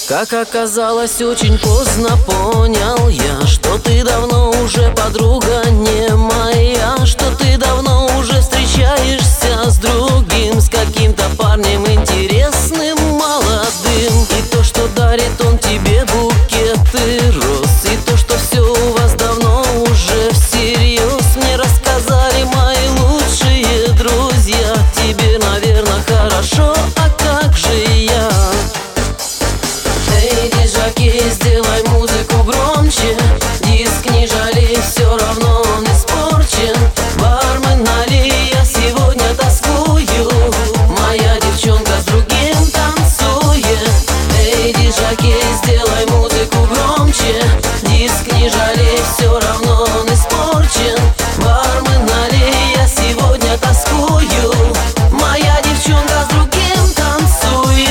Как оказалось, очень поздно понял я, что ты давно уже подруга не моя, что ты давно уже встречаешься с другим, с каким-то парнем интересным, молодым. И то, что дарит он тебе букеты роз, и то, что все у вас давно уже всерьез, мне рассказали мои лучшие друзья. Тебе, наверное, хорошо, а как же я? Эй, диджокей, сделай музыку громче, диск не жалей, все равно он испорчен. Бармен, налей, я сегодня тоскую, моя девчонка с другим танцует. Эй, диджокей, сделай музыку громче, диск не жалей, все равно он испорчен. Бармен, налей, я сегодня тоскую, моя девчонка с другим танцует.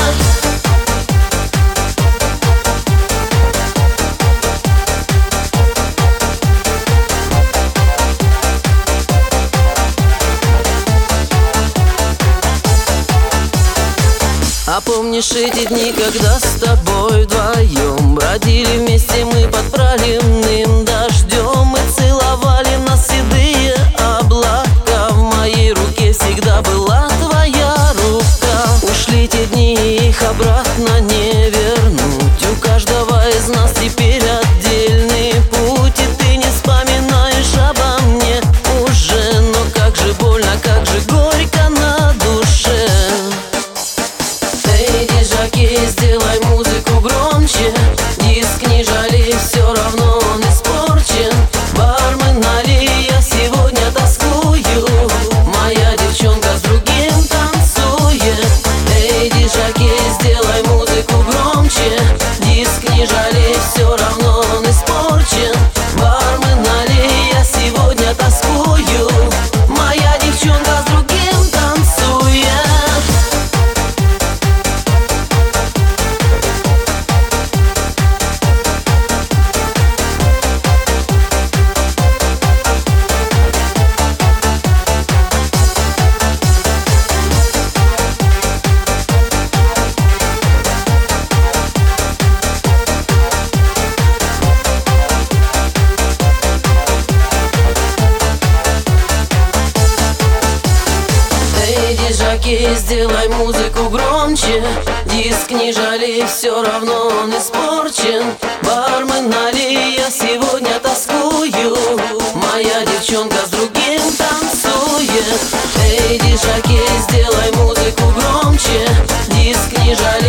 А помнишь эти дни, когда с тобой вдвоем бродили вместе мы под проливным дождем и целовали нас седые облака? В моей руке всегда была твоя рука. Ушли те дни, их обратно не вернуть. У каждого из нас теперь отдельный путь, и ты не вспоминаешь обо мне уже. Но как же больно, как же горько на душе. Эй, диджокей, сделай музыку громче, диск не жалей, все равно он испорчен. Бармен, налей, я сегодня тоскую, моя девчонка с другим танцует. Эй, диджокей, сделай музыку громче, диск не жалей, все равно он испорчен. Бармен, налей, я сегодня тоскую, моя девчонка с другим танцует. Диджокей, сделай музыку громче, диск не жалей, все равно он испорчен. Бармен, налей, я сегодня тоскую, моя девчонка с другим танцует. Эй, диджокей, сделай музыку громче, диск не жалей.